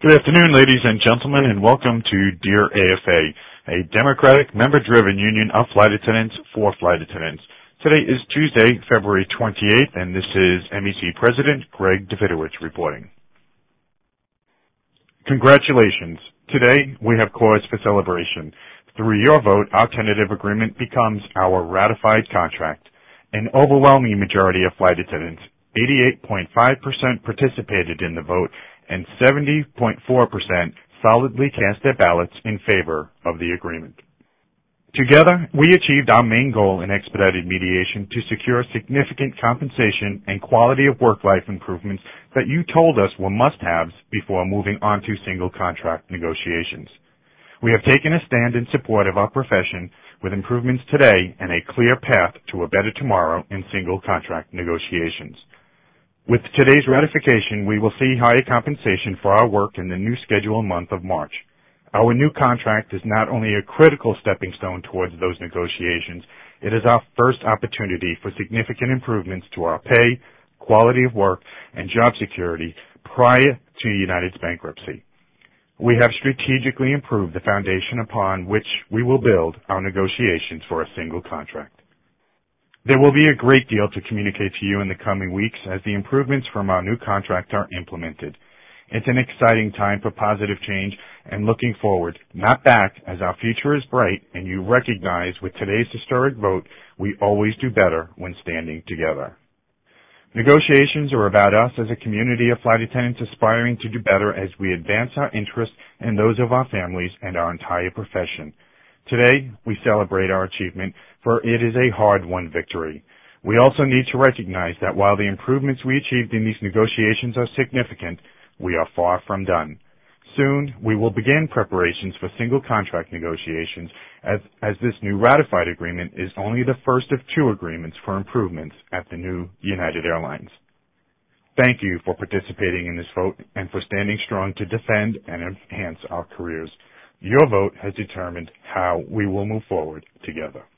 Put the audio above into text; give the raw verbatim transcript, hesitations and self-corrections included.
Good afternoon, ladies and gentlemen, and welcome to Dear A F A, a democratic, member-driven union of flight attendants for flight attendants. Today is Tuesday, February twenty-eighth, and this is M E C President Greg Davidowitz reporting. Congratulations. Today, we have cause for celebration. Through your vote, our tentative agreement becomes our ratified contract. An overwhelming majority of flight attendants, eighty-eight point five percent, participated in the vote, and seventy point four percent solidly cast their ballots in favor of the agreement. Together, we achieved our main goal in expedited mediation to secure significant compensation and quality of work-life improvements that you told us were must-haves before moving on to single contract negotiations. We have taken a stand in support of our profession with improvements today and a clear path to a better tomorrow in single contract negotiations. With today's ratification, we will see higher compensation for our work in the new schedule month of March. Our new contract is not only a critical stepping stone towards those negotiations, it is our first opportunity for significant improvements to our pay, quality of work, and job security prior to United's bankruptcy. We have strategically improved the foundation upon which we will build our negotiations for a single contract. There will be a great deal to communicate to you in the coming weeks as the improvements from our new contract are implemented. It's an exciting time for positive change and looking forward, not back, as our future is bright and you recognize with today's historic vote, we always do better when standing together. Negotiations are about us as a community of flight attendants aspiring to do better as we advance our interests and those of our families and our entire profession. Today, we celebrate our achievement, for it is a hard-won victory. We also need to recognize that while the improvements we achieved in these negotiations are significant, we are far from done. Soon, we will begin preparations for single contract negotiations as, as this new ratified agreement is only the first of two agreements for improvements at the new United Airlines. Thank you for participating in this vote and for standing strong to defend and enhance our careers. Your vote has determined how we will move forward together.